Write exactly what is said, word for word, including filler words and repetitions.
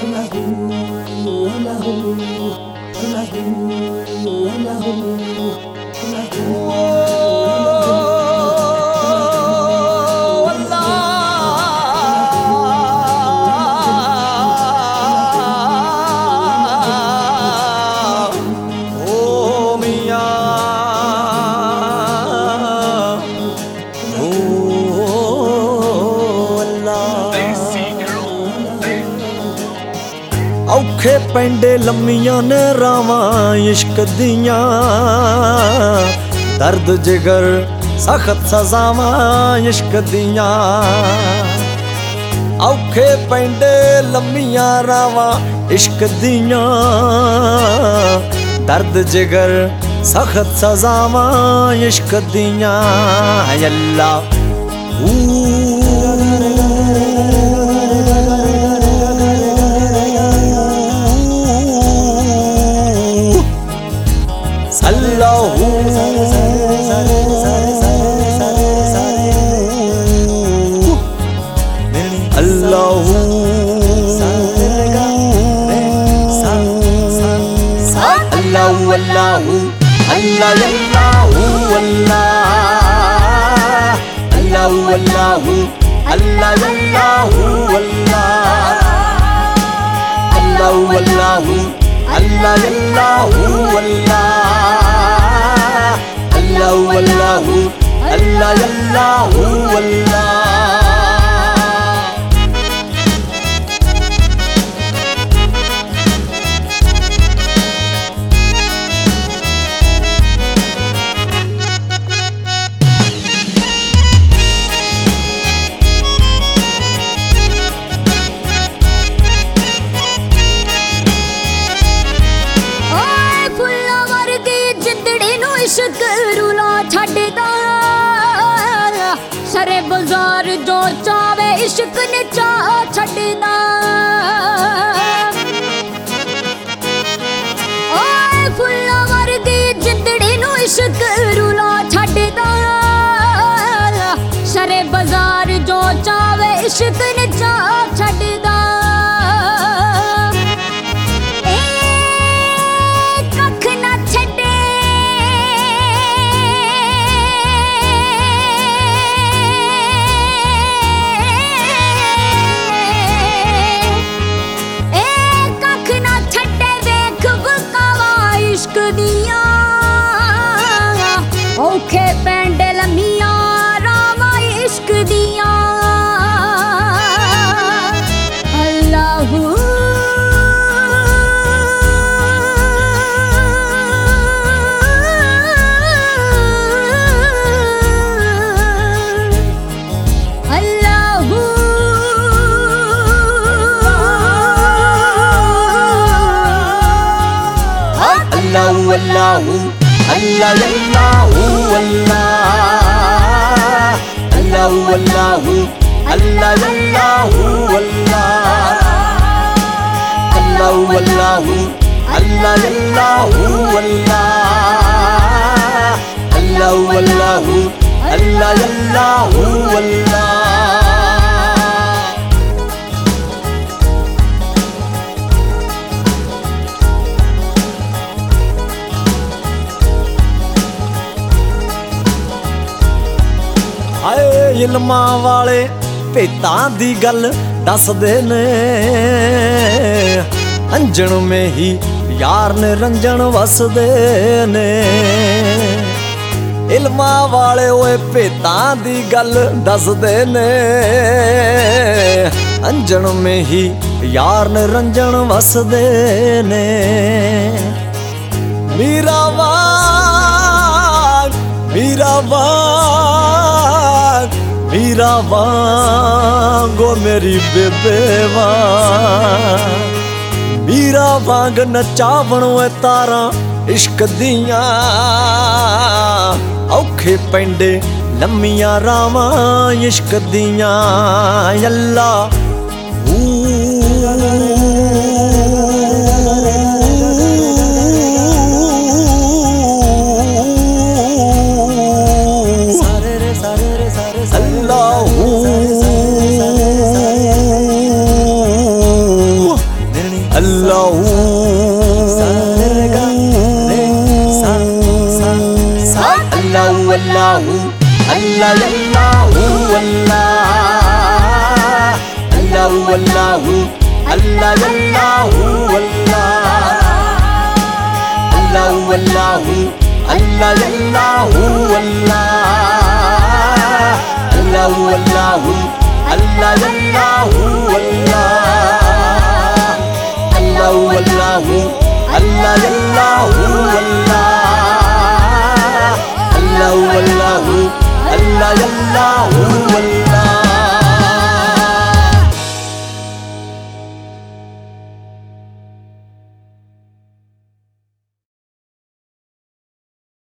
औखे पेंडे लम्मियां ने रावां इश्क दियां, दर्द जिगर सख्त सजावां इश्क दियां। औखे पेंडे लम्मियां रावां इश्क दियां, दर्द जिगर सख्त सजावां इश्क दियां। अल्लाह अल्लाहू अल्लाहू अल्लाहू अल्लाहू अल्लाहू अल्लाहू अल्लाहू अल्लाहू अल्लाहू अल्लाहू अल्लाह अल्लाहू अल्लाह अल्लाहू अल्लाहू अल्लाह अल्लाहू अल्लाह। इश्क रूला छड्डदा सरे बाजार जो चावे इश्क ने चा छड्डदा। ओए फुल्ला वर्गी जिंदड़ी नू इश्क रूला छड्डदा सरे बाजार जो चावे इश्क ने चा छड्डदा। औखे पेंडे लम्मियां रावां इश्क दियां। अल्लाहू अल्लाहू अल्लाहू अल्लाहू अल्लाह अल्लाहू अल्लाह अल्लाहू अल्लाहू अल्लाहू अल्लाह अल्लाहू अल्लाहू अल्लाहू अल्लाहू अल्लाह अल्लाहू अल्लाह अल्लाहू अल्लाह। आए इल्मा वाले भेतां दी गल दसदे ने, अंजन में ही यार ने रंजन वसदे ने। इल्मा वाले ओए भेतां दी गल दसदे ने, अंजन में ही यार ने रंजन वसदे ने। मीरा वाग मीरा वाग मीरा वांगो मेरी बेबे वांग, मीरा वांग नचावण तारा इश्क दियां। औखे पेंडे लम्मियां रावां इश्क दियां। अल्लाह अल्लाह अल्लाहू अल्लाह अल्लाहू अल्लाहू अल्लाह अल्लाहू अल्लाह अल्लाहू अल्लाहू अल्लाह अल्लाहू अल्लाह अल्लाहू अल्लाहू अल्लाह अल्लाहू अल्लाह।